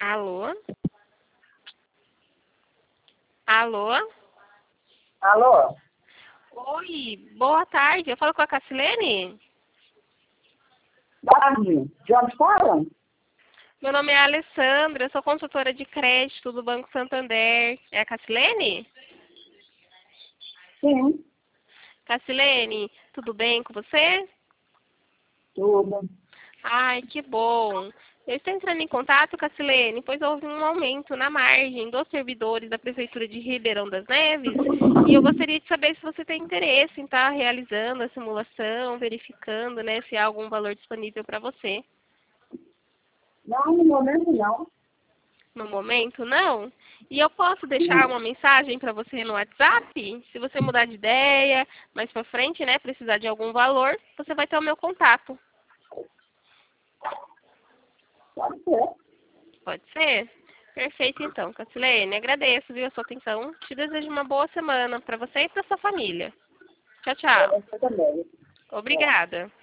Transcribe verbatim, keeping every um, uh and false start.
Alô? Alô? Alô? Oi, boa tarde. Eu falo com a Cacilene? Tarde. De onde falam? Meu nome é Alessandra, eu sou consultora de crédito do Banco Santander. É a Cacilene? Sim. Cacilene, tudo bem com você? Tudo. Ai, que bom. Eu estou entrando em contato, Cacilene, pois houve um aumento na margem dos servidores da Prefeitura de Ribeirão das Neves e eu gostaria de saber se você tem interesse em estar realizando a simulação, verificando, né, se há algum valor disponível para você. Não, no momento não. No momento, não? E eu posso deixar Não. uma mensagem para você no WhatsApp? Se você mudar de ideia, mais para frente, né, precisar de algum valor, você vai ter o meu contato. Pode ser. Pode ser? Perfeito, então, Cacilene. Agradeço, viu, a sua atenção. Te desejo uma boa semana para você e para sua família. Tchau, Para tchau. você também. É. Obrigada.